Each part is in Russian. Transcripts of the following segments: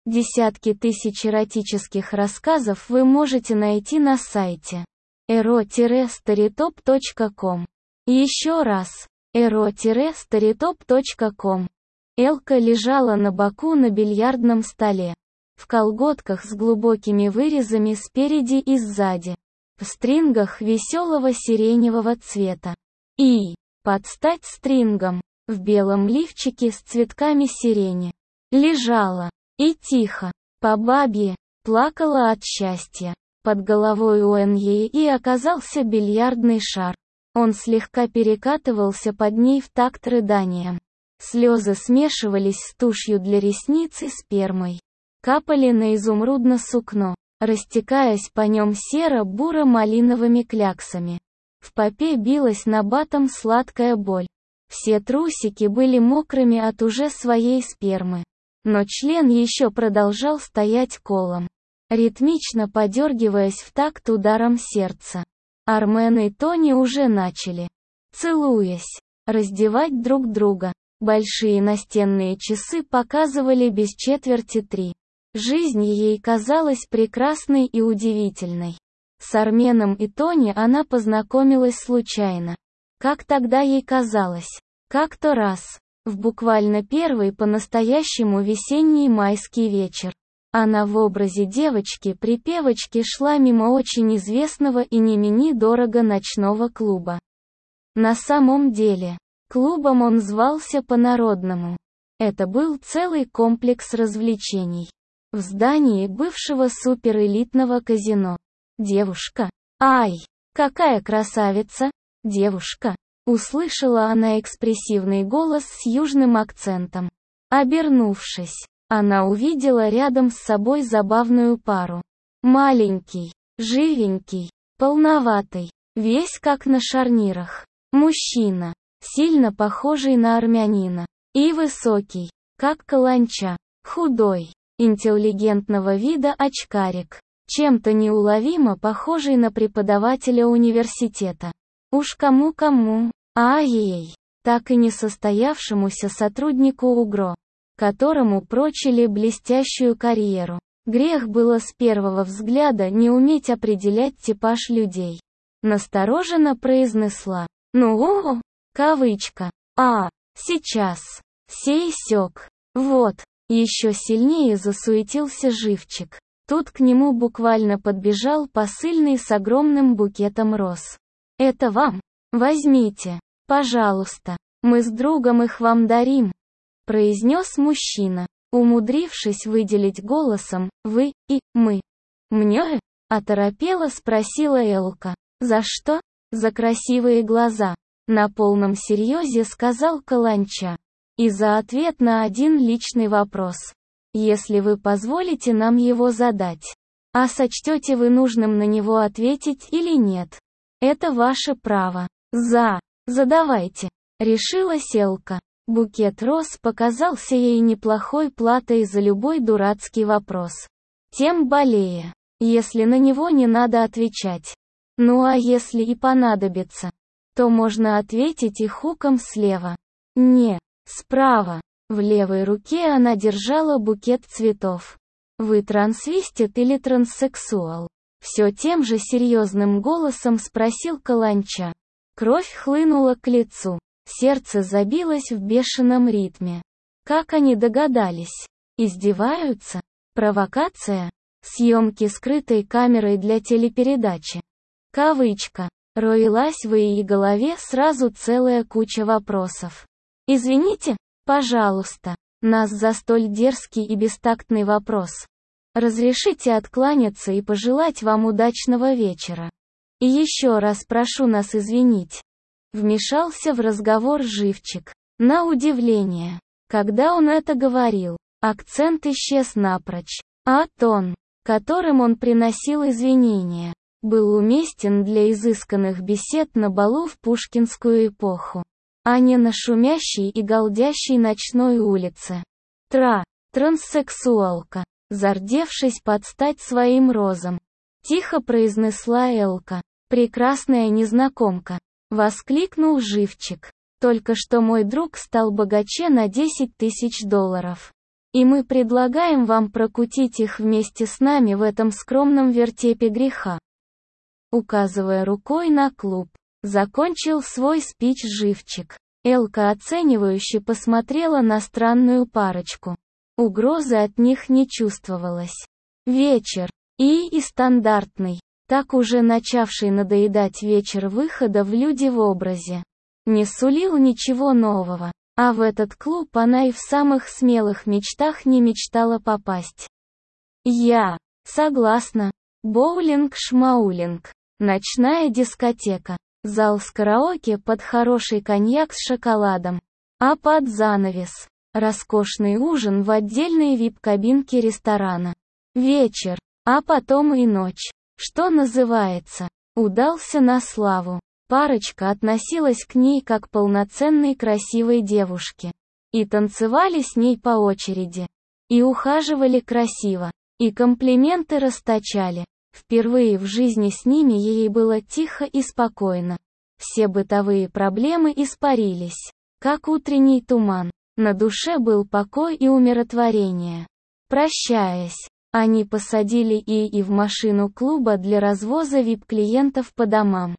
Десятки тысяч эротических рассказов вы можете найти на сайте ero-storytop.com. Еще раз, ero-storytop.com. Элка лежала на боку на бильярдном столе, в колготках с глубокими вырезами спереди и сзади, в стрингах веселого сиреневого цвета. И, под стать стрингом, в белом лифчике с цветками сирени. Лежала. И тихо, по бабье, плакала от счастья. Под головой у Эньи оказался бильярдный шар. Он слегка перекатывался под ней в такт рыданиям. Слезы смешивались с тушью для ресниц и спермой. Капали на изумрудное сукно, растекаясь по нем серо-буро-малиновыми кляксами. В попе билась набатом сладкая боль. Все трусики были мокрыми от уже своей спермы. Но член еще продолжал стоять колом, ритмично подергиваясь в такт ударом сердца. Армен и Тони уже начали, целуясь, раздевать друг друга. Большие настенные часы показывали без четверти 3. Жизнь ей казалась прекрасной и удивительной. С Арменом и Тони она познакомилась случайно. Как тогда ей казалось. Как-то раз, в буквально первый по-настоящему весенний майский вечер, она в образе девочки-припевочки шла мимо очень известного и не мени дорого ночного клуба. На самом деле, клубом он звался по-народному. Это был целый комплекс развлечений. В здании бывшего суперэлитного казино. Девушка. Ай, какая красавица! Девушка. Услышала она экспрессивный голос с южным акцентом. Обернувшись, она увидела рядом с собой забавную пару. Маленький, живенький, полноватый, весь как на шарнирах. Мужчина, сильно похожий на армянина. И высокий, как каланча. Худой, интеллигентного вида очкарик. Чем-то неуловимо похожий на преподавателя университета. Уж кому-кому, а ей, так и не состоявшемуся сотруднику УГРО, которому прочили блестящую карьеру. Грех было с первого взгляда не уметь определять типаж людей. Настороженно произнесла. Ну, кавычка. Сейчас. Сей-сёк. Вот. Еще сильнее засуетился живчик. Тут к нему буквально подбежал посыльный с огромным букетом роз. «Это вам? Возьмите, пожалуйста, мы с другом их вам дарим», — произнес мужчина, умудрившись выделить голосом «вы» и «мы». «Мне?» — оторопела спросила Элка. «За что?» «За красивые глаза», — на полном серьезе сказал каланча. «И за ответ на один личный вопрос. Если вы позволите нам его задать. А сочтете вы нужным на него ответить или нет? Это ваше право. Задавайте», — решила Элка. Букет роз показался ей неплохой платой за любой дурацкий вопрос. Тем более, если на него не надо отвечать. Ну а если и понадобится, то можно ответить и хуком слева. Не, справа. В левой руке она держала букет цветов. «Вы трансвестит или транссексуал?» Все тем же серьезным голосом спросил каланча. Кровь хлынула к лицу. Сердце забилось в бешеном ритме. Как они догадались? Издеваются? Провокация? Съемки скрытой камерой для телепередачи. Кавычка. Роилась в ее голове сразу целая куча вопросов. «Извините, пожалуйста, нас за столь дерзкий и бестактный вопрос. Разрешите откланяться и пожелать вам удачного вечера. И еще раз прошу нас извинить». Вмешался в разговор живчик. На удивление, когда он это говорил, акцент исчез напрочь, а тон, которым он приносил извинения, был уместен для изысканных бесед на балу в пушкинскую эпоху, а не на шумящей и галдящей ночной улице. Транссексуалка, зардевшись под стать своим розам, тихо произнесла Элка. «Прекрасная незнакомка», — воскликнул живчик. «Только что мой друг стал богаче на $10 000. И мы предлагаем вам прокутить их вместе с нами в этом скромном вертепе греха. Указывая рукой на клуб, закончил свой спич Живчик. Элка оценивающе посмотрела на странную парочку. Угрозы от них не чувствовалось. Вечер. И стандартный, так уже начавший надоедать вечер выхода в люди в образе. Не сулил ничего нового. А в этот клуб она и в самых смелых мечтах не мечтала попасть. Я согласна. Боулинг-шмаулинг. Ночная дискотека. Зал с караоке под хороший коньяк с шоколадом. А под занавес. Роскошный ужин в отдельной вип-кабинке ресторана. Вечер. А потом и ночь. Что называется, удался на славу. Парочка относилась к ней как к полноценной красивой девушке. И танцевали с ней по очереди. И ухаживали красиво. И комплименты расточали. Впервые в жизни с ними ей было тихо и спокойно. Все бытовые проблемы испарились. Как утренний туман. На душе был покой и умиротворение. Прощаясь, они посадили и в машину клуба для развоза вип-клиентов по домам.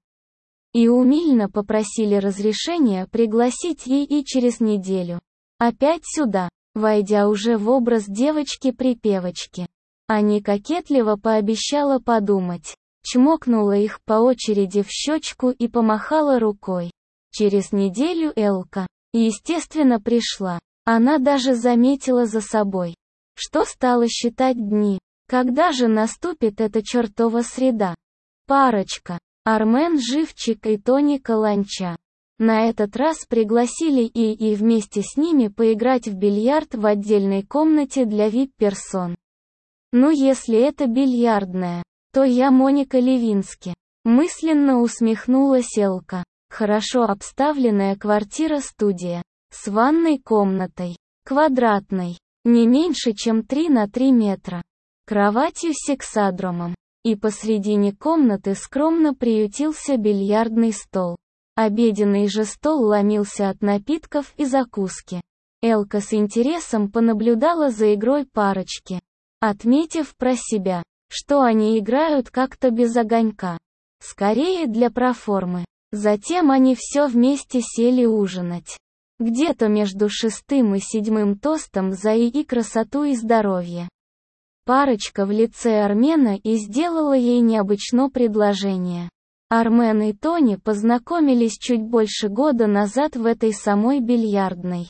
И умильно попросили разрешения пригласить и через неделю. Опять сюда, войдя уже в образ девочки-припевочки. Они кокетливо пообещала подумать. Чмокнула их по очереди в щечку и помахала рукой. Через неделю Элка, естественно, пришла. Она даже заметила за собой, что стала считать дни. Когда же наступит эта чертова среда? Парочка. Армен Живчик и Тони Каланча. На этот раз пригласили и вместе с ними поиграть в бильярд в отдельной комнате для вип-персон. Ну если это бильярдная, то я Моника Левински. Мысленно усмехнулась Элка. Хорошо обставленная квартира-студия. С ванной комнатой. Квадратной. Не меньше, чем 3 на 3 метра. Кроватью с сексадромом. И посредине комнаты скромно приютился бильярдный стол. Обеденный же стол ломился от напитков и закуски. Элка с интересом понаблюдала за игрой парочки, отметив про себя, что они играют как-то без огонька. Скорее для проформы. Затем они все вместе сели ужинать. Где-то между 6-м и 7-м тостом за и красоту и здоровье. Парочка в лице Армена и сделала ей необычное предложение. Армен и Тони познакомились чуть больше года назад в этой самой бильярдной.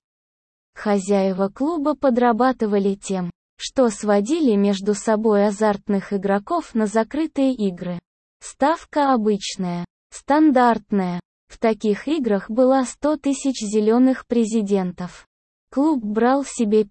Хозяева клуба подрабатывали тем, что сводили между собой азартных игроков на закрытые игры. Ставка обычная, стандартная. В таких играх была 100 тысяч зеленых президентов. Клуб брал себе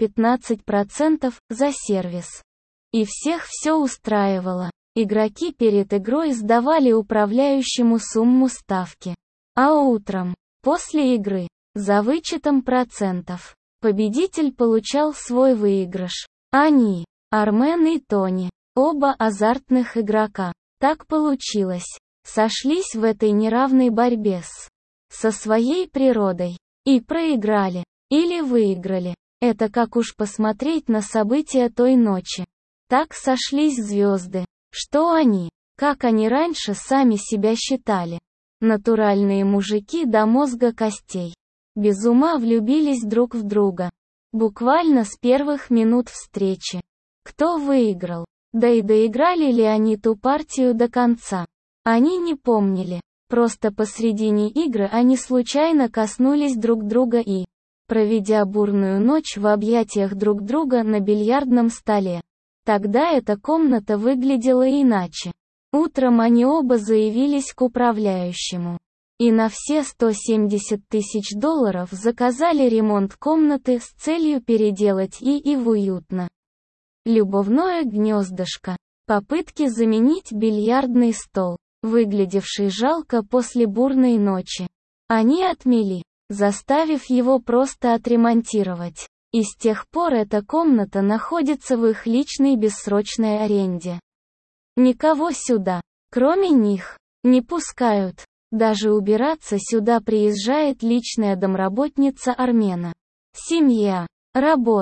15% за сервис. И всех все устраивало. Игроки перед игрой сдавали управляющему сумму ставки. А утром, после игры, за вычетом процентов, победитель получал свой выигрыш. Они, Армен и Тони, оба азартных игрока, так получилось, сошлись в этой неравной борьбе со своей природой. И проиграли, или выиграли. Это как уж посмотреть на события той ночи. Так сошлись звезды. Что они, как они раньше сами себя считали. Натуральные мужики до мозга костей. Без ума влюбились друг в друга. Буквально с первых минут встречи. Кто выиграл? Да и доиграли ли они ту партию до конца? Они не помнили. Просто посредине игры они случайно коснулись друг друга и, проведя бурную ночь в объятиях друг друга на бильярдном столе. Тогда эта комната выглядела иначе. Утром они оба заявились к управляющему. И на все 170 тысяч долларов заказали ремонт комнаты с целью переделать и в уютно. Любовное гнездышко. Попытки заменить бильярдный стол, выглядевший жалко после бурной ночи. Они отмели, заставив его просто отремонтировать. И с тех пор эта комната находится в их личной бессрочной аренде. Никого сюда, кроме них, не пускают. Даже убираться сюда приезжает личная домработница Армена. Семья, работа,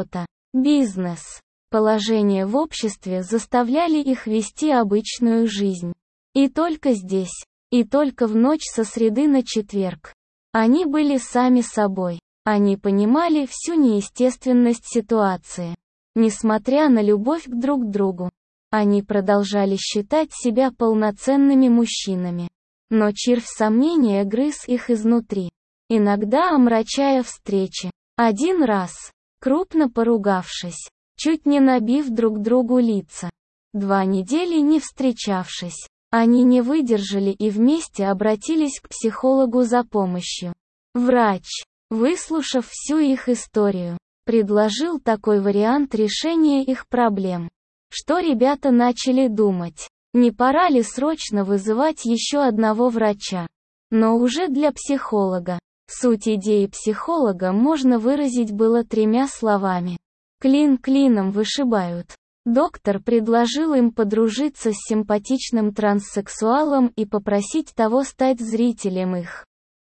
Бизнес, положение в обществе заставляли их вести обычную жизнь. И только здесь, и только в ночь со среды на четверг. Они были сами собой. Они понимали всю неестественность ситуации. Несмотря на любовь к друг другу, они продолжали считать себя полноценными мужчинами. Но червь сомнения грыз их изнутри, иногда омрачая встречи. Один раз, крупно поругавшись, чуть не набив друг другу лица, 2 недели не встречавшись, они не выдержали и вместе обратились к психологу за помощью. Врач, выслушав всю их историю, предложил такой вариант решения их проблем, что ребята начали думать, не пора ли срочно вызывать еще одного врача. Но уже для психолога. Суть идеи психолога можно выразить было 3 словами. Клин клином вышибают. Доктор предложил им подружиться с симпатичным транссексуалом и попросить того стать зрителем их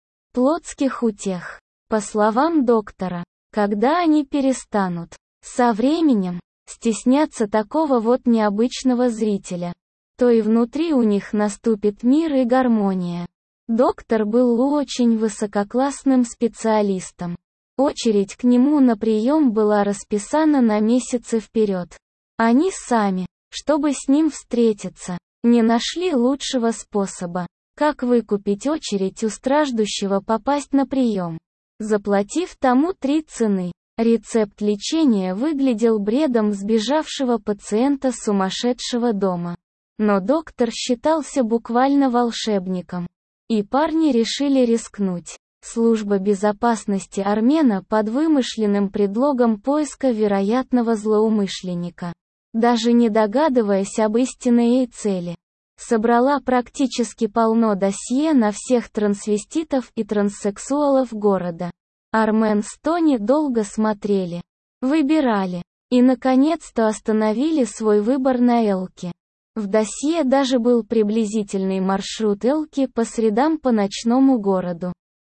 плотских утех. По словам доктора, когда они перестанут, со временем, стесняться такого вот необычного зрителя, то и внутри у них наступит мир и гармония. Доктор был очень высококлассным специалистом. Очередь к нему на прием была расписана на месяцы вперед. Они сами, чтобы с ним встретиться, не нашли лучшего способа, как выкупить очередь у страждущего попасть на прием, заплатив тому 3 цены. Рецепт лечения выглядел бредом сбежавшего пациента с сумасшедшего дома. Но доктор считался буквально волшебником. И парни решили рискнуть. Служба безопасности Армена под вымышленным предлогом поиска вероятного злоумышленника, даже не догадываясь об истинной ей цели, собрала практически полно досье на всех трансвеститов и транссексуалов города. Армен с Тони долго смотрели, выбирали, и наконец-то остановили свой выбор на Элке. В досье даже был приблизительный маршрут Элки по средам по ночному городу.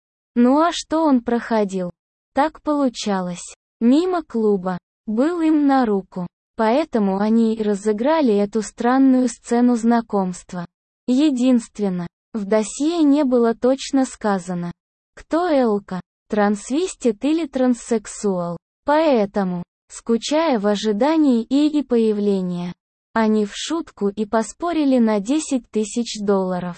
Ну а что он проходил? Так получалось. Мимо клуба. Был им на руку. Поэтому они и разыграли эту странную сцену знакомства. Единственно, в досье не было точно сказано, кто Элка, трансвестит или транссексуал. Поэтому, скучая в ожидании и появления, они в шутку и поспорили на $10 000.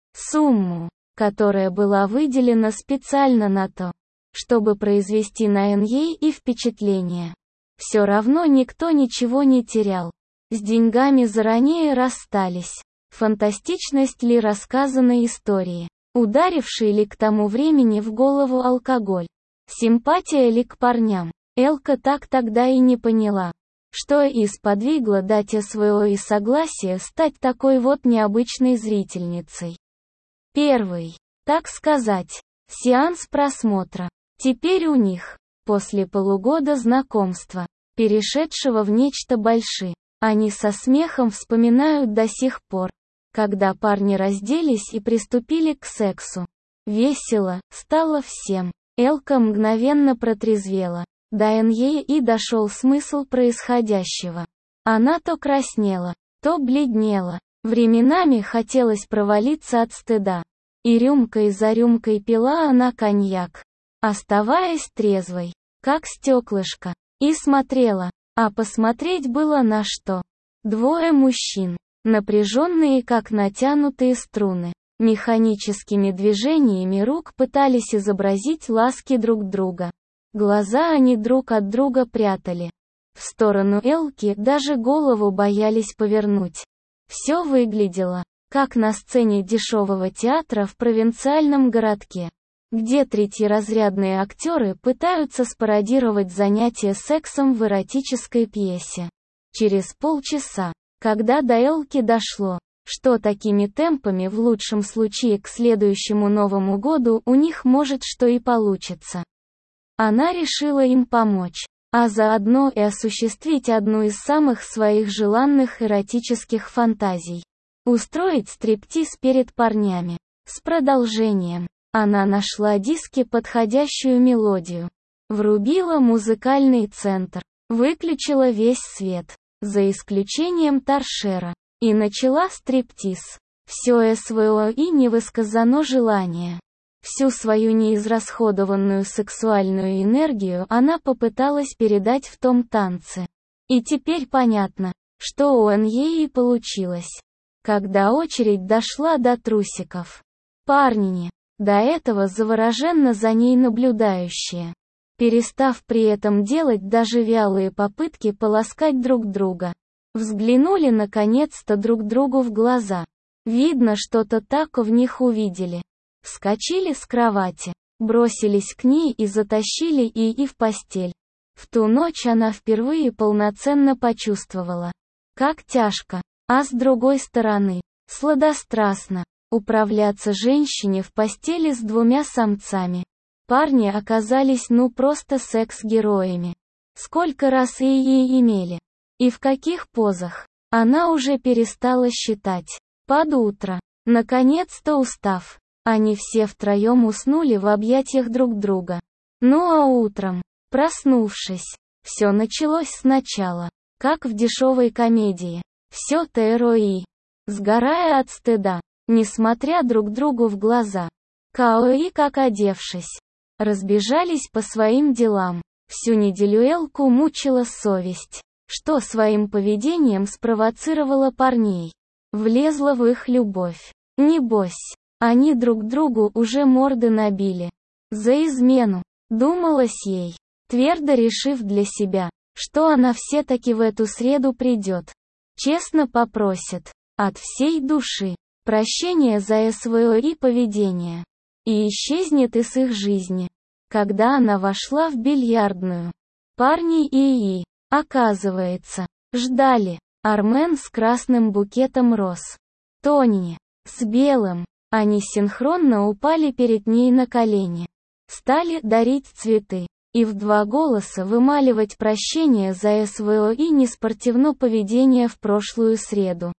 Сумму, которая была выделена специально на то, чтобы произвести на Ней и впечатление. Все равно никто ничего не терял. С деньгами заранее расстались. Фантастичность ли рассказанной истории? Ударивший ли к тому времени в голову алкоголь? Симпатия ли к парням? Элка так тогда и не поняла, что и сподвигло дать СВО и согласие стать такой вот необычной зрительницей. Первый, так сказать, сеанс просмотра. Теперь у них, после полугода знакомства, перешедшего в нечто большее, они со смехом вспоминают до сих пор, когда парни разделись и приступили к сексу. Весело стало всем. Элка мгновенно протрезвела. До Ней и дошел смысл происходящего. Она то краснела, то бледнела. Временами хотелось провалиться от стыда. И рюмкой за рюмкой пила она коньяк, оставаясь трезвой, как стеклышко, и смотрела, а посмотреть было на что. 2 мужчин, напряженные как натянутые струны, механическими движениями рук пытались изобразить ласки друг друга. Глаза они друг от друга прятали. В сторону Элки даже голову боялись повернуть. Все выглядело, как на сцене дешевого театра в провинциальном городке, где третьеразрядные актеры пытаются спародировать занятия сексом в эротической пьесе. Через полчаса, когда до Элки дошло, что такими темпами в лучшем случае к следующему Новому году у них может что и получится, она решила им помочь, а заодно и осуществить одну из самых своих желанных эротических фантазий. Устроить стриптиз перед парнями. С продолжением. Она нашла диски подходящую мелодию. Врубила музыкальный центр. Выключила весь свет, за исключением торшера, и начала стриптиз. Все СВО и невысказано желание. Всю свою неизрасходованную сексуальную энергию она попыталась передать в том танце. И теперь понятно, что у нее и получилось. Когда очередь дошла до трусиков. Парни, до этого завороженно за ней наблюдающие, перестав при этом делать даже вялые попытки поласкать друг друга, взглянули наконец-то друг другу в глаза. Видно, что-то так в них увидели. Вскочили с кровати, бросились к ней и затащили и в постель. В ту ночь она впервые полноценно почувствовала, как тяжко, а с другой стороны, сладострастно, управляться женщине в постели с двумя самцами. Парни оказались просто секс-героями. Сколько раз и имели, и в каких позах, она уже перестала считать. Под утро, наконец-то устав, они все втроем уснули в объятиях друг друга. Ну а утром, проснувшись, все началось сначала, как в дешевой комедии. Все ТРОИ. Сгорая от стыда, несмотря друг другу в глаза. КОИ, как одевшись, разбежались по своим делам. Всю неделю Элку мучила совесть, что своим поведением спровоцировала парней. Влезла в их любовь. Небось, они друг другу уже морды набили. За измену, думалось ей, твердо решив для себя, что она все-таки в эту среду придет. Честно попросит, от всей души, прощения за СВО и поведение. И исчезнет из их жизни. Когда она вошла в бильярдную, парни и оказывается, ждали. Армен с красным букетом роз. Тони с белым. Они синхронно упали перед ней на колени. Стали дарить цветы. И в два голоса вымаливать прощение за СВО и неспортивное поведение в прошлую среду.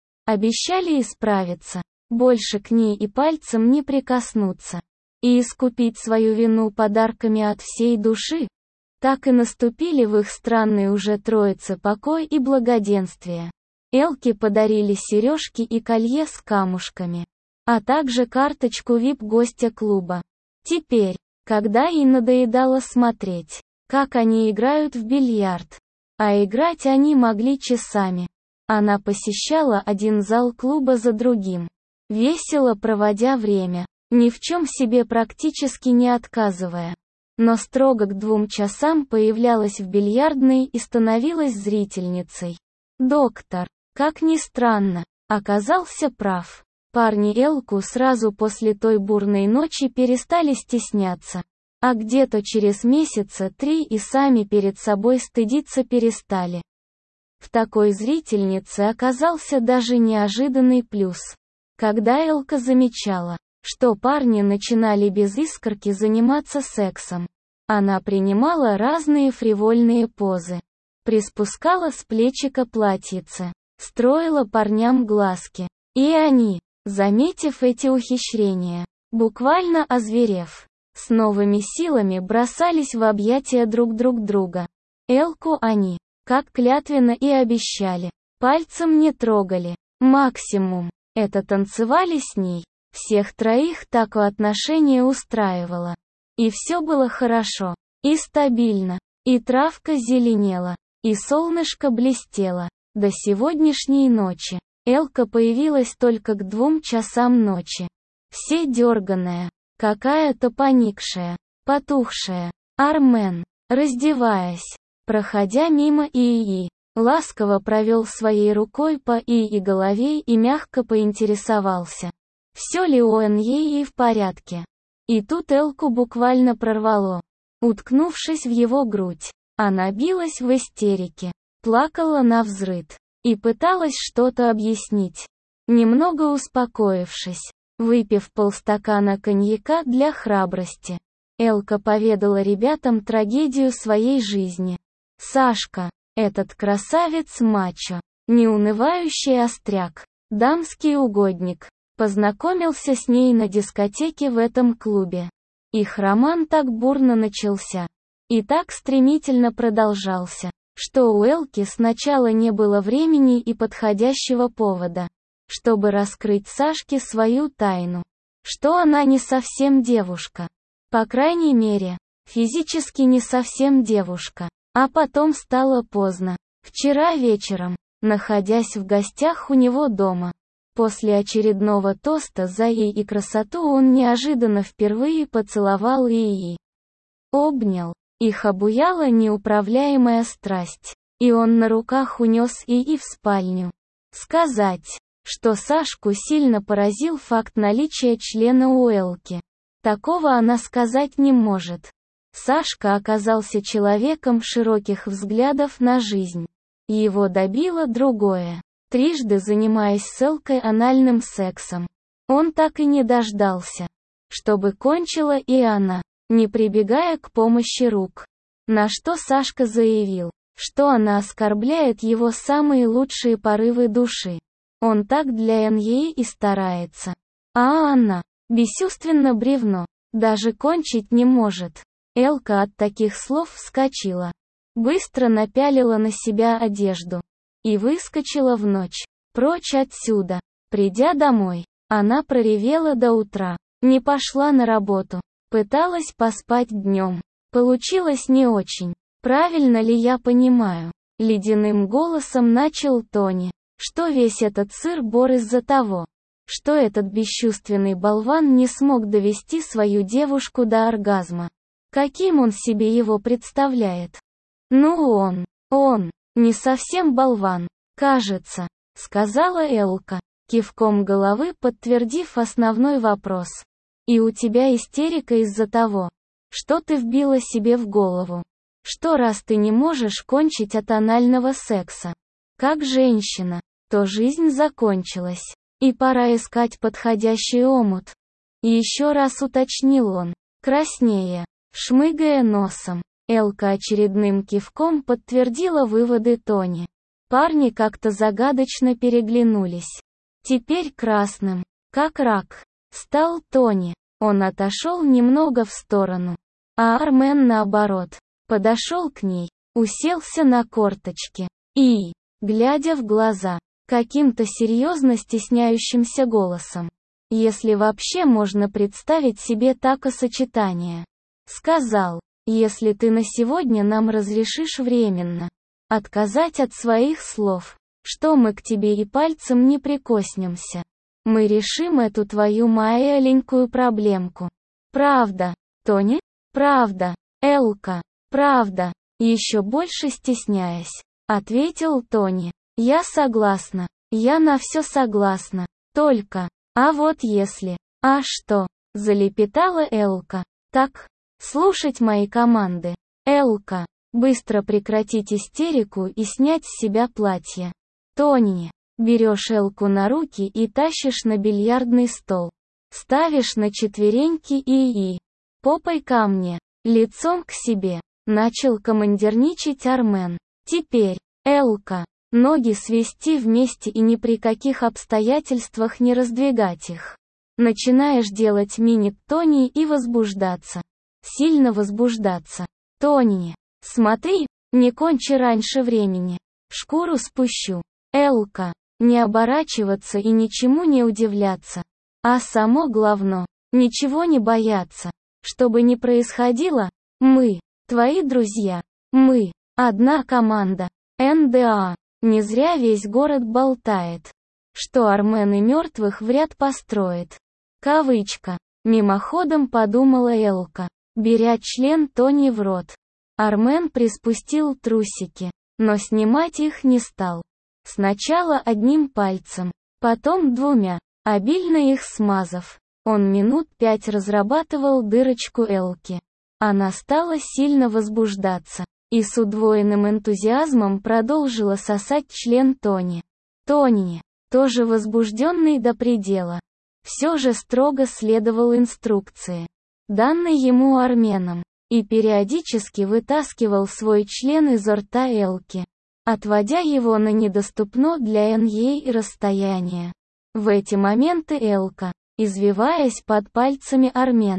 Обещали исправиться. Больше к ней и пальцем не прикоснуться. И искупить свою вину подарками от всей души. Так и наступили в их странной уже троице покой и благоденствие. Элке подарили сережки и колье с камушками, а также карточку VIP-гостя клуба. Теперь, когда ей надоедало смотреть, как они играют в бильярд, а играть они могли часами, она посещала один зал клуба за другим, весело проводя время, ни в чем себе практически не отказывая. Но строго к 2 часам появлялась в бильярдной и становилась зрительницей. Доктор, как ни странно, оказался прав. Парни Элку сразу после той бурной ночи перестали стесняться. А где-то через месяца 3 и сами перед собой стыдиться перестали. В такой зрительнице оказался даже неожиданный плюс. Когда Элка замечала, что парни начинали без искорки заниматься сексом, она принимала разные фривольные позы, приспускала с плечика платьице, строила парням глазки. И они, заметив эти ухищрения, буквально озверев, с новыми силами бросались в объятия друг друга. Элку они, как клятвенно и обещали, пальцем не трогали. Максимум, это танцевали с ней. Всех троих так отношения устраивало. И все было хорошо, и стабильно, и травка зеленела, и солнышко блестело. До сегодняшней ночи. Элка появилась только к 2 часам ночи. Все дерганая, какая-то поникшая, потухшая. Армен, раздеваясь, проходя мимо Ии, ласково провел своей рукой по Ии голове и мягко поинтересовался, все ли у Ньеи в порядке. И тут Элку буквально прорвало. Уткнувшись в его грудь, она билась в истерике, плакала навзрыд и пыталась что-то объяснить. Немного успокоившись, выпив полстакана коньяка для храбрости, Элка поведала ребятам трагедию своей жизни. Сашка, этот красавец-мачо, неунывающий остряк, дамский угодник, познакомился с ней на дискотеке в этом клубе. Их роман так бурно начался, И так стремительно продолжался, что у Элки сначала не было времени и подходящего повода, чтобы раскрыть Сашке свою тайну, что она не совсем девушка. По крайней мере, физически не совсем девушка. А потом стало поздно. Вчера вечером, находясь в гостях у него дома, после очередного тоста за ей и красоту, он неожиданно впервые поцеловал Ии. Обнял. Их обуяла неуправляемая страсть. И он на руках унес Ии в спальню. Сказать, что Сашку сильно поразил факт наличия члена у Элки. Такого она сказать не может. Сашка оказался человеком широких взглядов на жизнь. Его добило другое. Трижды занимаясь с Элкой анальным сексом, он так и не дождался, чтобы кончила и она, не прибегая к помощи рук. На что Сашка заявил, что она оскорбляет его самые лучшие порывы души. Он так для нее и старается. А она, бесчувственно бревно, даже кончить не может. Элка от таких слов вскочила, быстро напялила на себя одежду и выскочила в ночь, прочь отсюда. Придя домой, она проревела до утра, не пошла на работу, пыталась поспать днем. Получилось не очень. Правильно ли я понимаю? Ледяным голосом начал Тони, что весь этот сыр-бор из-за того, что этот бесчувственный болван не смог довести свою девушку до оргазма. Каким он себе его представляет? Ну он, не совсем болван, кажется, сказала Элка, кивком головы подтвердив основной вопрос. И у тебя истерика из-за того, что ты вбила себе в голову, что раз ты не можешь кончить от анального секса, как женщина, то жизнь закончилась, и пора искать подходящий омут. Еще раз уточнил он, краснея. Шмыгая носом, Элка очередным кивком подтвердила выводы Тони. Парни как-то загадочно переглянулись. Теперь красным, как рак, стал Тони. Он отошел немного в сторону. А Армен наоборот, подошел к ней, уселся на корточки. И, глядя в глаза, каким-то серьезно стесняющимся голосом. Если вообще можно представить себе такосочетание. Сказал, если ты на сегодня нам разрешишь временно отказать от своих слов, что мы к тебе и пальцем не прикоснемся. Мы решим эту твою маленькую проблемку. Правда, Тони? Правда, Элка? Правда? Еще больше стесняясь, ответил Тони. Я согласна. Я на все согласна. Только, а вот если... А что? Залепетала Элка. Так... Слушать мои команды. Элка, быстро прекратить истерику и снять с себя платье. Тони, берешь Элку на руки и тащишь на бильярдный стол. Ставишь на четвереньки и попой ко мне, лицом к себе. Начал командирничать Армен. Теперь, Элка, ноги свести вместе и ни при каких обстоятельствах не раздвигать их. Начинаешь делать мимик Тони и возбуждаться. Сильно возбуждаться. Тони, смотри, не кончи раньше времени. Шкуру спущу. Элка, не оборачиваться и ничему не удивляться. А само главное, ничего не бояться. Что бы ни происходило, мы, твои друзья, мы, одна команда. НДА. Не зря весь город болтает, что Армен и мертвых в ряд построит. Кавычка. Мимоходом подумала Элка, беря член Тони в рот. Армен приспустил трусики, но снимать их не стал. Сначала одним пальцем, потом двумя, обильно их смазав. Он минут 5 разрабатывал дырочку Элки. Она стала сильно возбуждаться и с удвоенным энтузиазмом продолжила сосать член Тони. Тони, тоже возбужденный до предела, все же строго следовал инструкции, данной ему Арменом, и периодически вытаскивал свой член изо рта Элки, отводя его на недоступно для ей расстояние. В эти моменты Элка, извиваясь под пальцами Армена,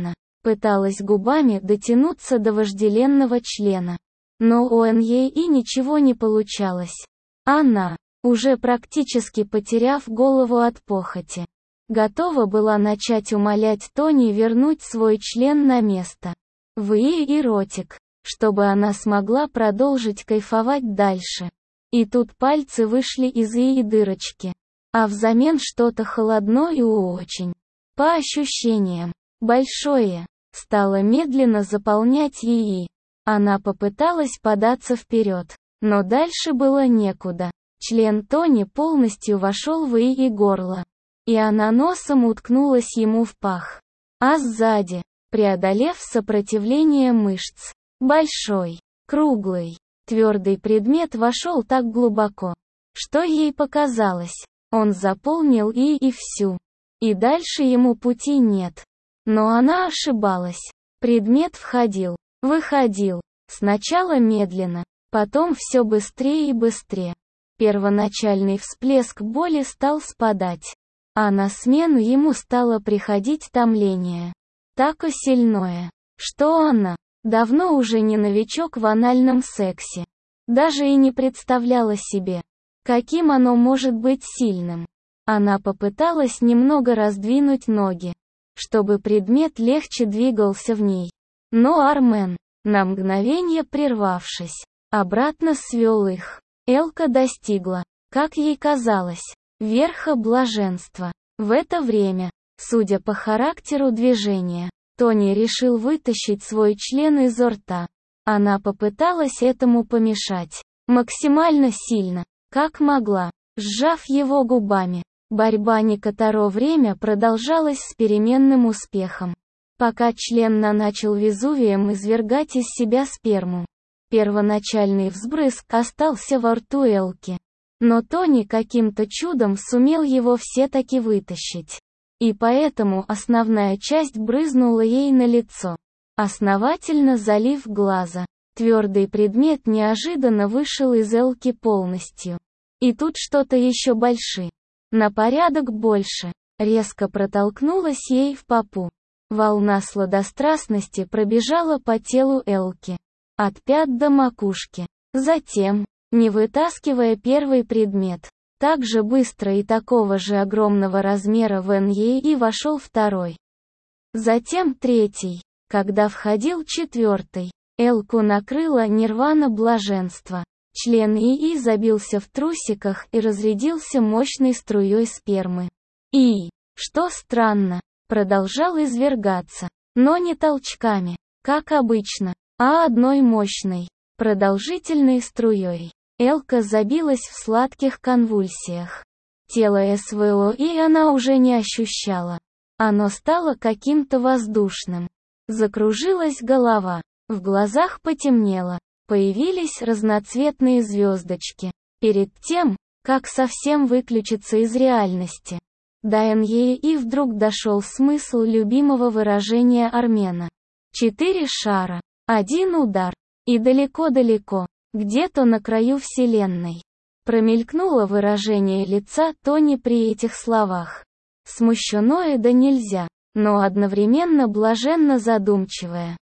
Пыталась губами дотянуться до вожделенного члена. Но у Ньеи ничего не получалось. Она, уже практически потеряв голову от похоти, готова была начать умолять Тони вернуть свой член на место. В и ротик, чтобы она смогла продолжить кайфовать дальше. И тут пальцы вышли из и дырочки. А взамен что-то холодное и очень, по ощущениям, большое, стало медленно заполнять ей. Она попыталась податься вперед, но дальше было некуда. Член Тони полностью вошел в и горло. И она носом уткнулась ему в пах. А сзади, преодолев сопротивление мышц, большой, круглый, твердый предмет вошел так глубоко, что ей показалось, он заполнил и всю. И дальше ему пути нет. Но она ошибалась. Предмет входил, выходил, сначала медленно, потом все быстрее и быстрее. Первоначальный всплеск боли стал спадать. А на смену ему стало приходить томление. Так сильное, что она, давно уже не новичок в анальном сексе, даже и не представляла себе, каким оно может быть сильным. Она попыталась немного раздвинуть ноги, чтобы предмет легче двигался в ней. Но Армен, на мгновение прервавшись, обратно свел их. Элка достигла, как ей казалось, верха блаженства. В это время, судя по характеру движения, Тони решил вытащить свой член изо рта. Она попыталась этому помешать, максимально сильно, как могла, сжав его губами. Борьба некоторое время продолжалась с переменным успехом, пока член начал Везувием извергать из себя сперму. Первоначальный взбрызг остался во рту Элки. Но Тони каким-то чудом сумел его все-таки вытащить. И поэтому основная часть брызнула ей на лицо, основательно залив глаза. Твердый предмет неожиданно вышел из Элки полностью. И тут что-то еще больше, на порядок больше, резко протолкнулось ей в попу. Волна сладострастности пробежала по телу Элки, от пят до макушки. Затем, не вытаскивая первый предмет, так же быстро и такого же огромного размера в Ньеи вошел второй. Затем третий. Когда входил четвертый, Элку накрыло нирвана блаженства. Член ИИ забился в трусиках и разрядился мощной струей спермы. И, что странно, продолжал извергаться, но не толчками, как обычно, а одной мощной, продолжительной струей. Элка забилась в сладких конвульсиях. Тело СВО и она уже не ощущала. Оно стало каким-то воздушным. Закружилась голова, в глазах потемнело, появились разноцветные звездочки. Перед тем, как совсем выключиться из реальности, до Ньеи вдруг дошел смысл любимого выражения Армена. 4 шара, 1 удар, и далеко-далеко, где-то на краю Вселенной. Промелькнуло выражение лица Тони при этих словах. Смущенное да нельзя, но одновременно блаженно задумчивое.